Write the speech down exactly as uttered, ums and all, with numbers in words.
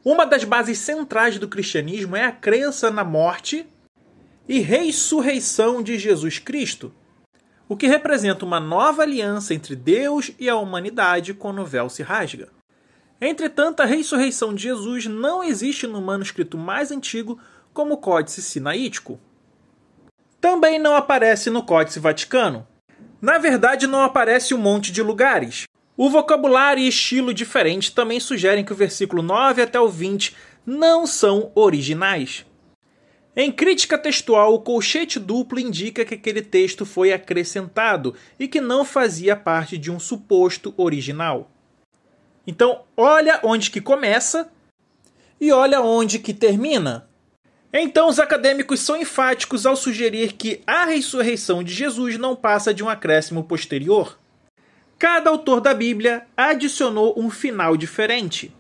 Uma das bases centrais do cristianismo é a crença na morte e ressurreição de Jesus Cristo, o que representa uma nova aliança entre Deus e a humanidade quando o véu se rasga. Entretanto, a ressurreição de Jesus não existe no manuscrito mais antigo como o Códice Sinaítico. Também não aparece no Códice Vaticano. Na verdade, não aparece um monte de lugares. O vocabulário e estilo diferente também sugerem que o versículo nove até o vinte não são originais. Em crítica textual, o colchete duplo indica que aquele texto foi acrescentado e que não fazia parte de um suposto original. Então, olha onde que começa e olha onde que termina. Então, os acadêmicos são enfáticos ao sugerir que a ressurreição de Jesus não passa de um acréscimo posterior. Cada autor da Bíblia adicionou um final diferente.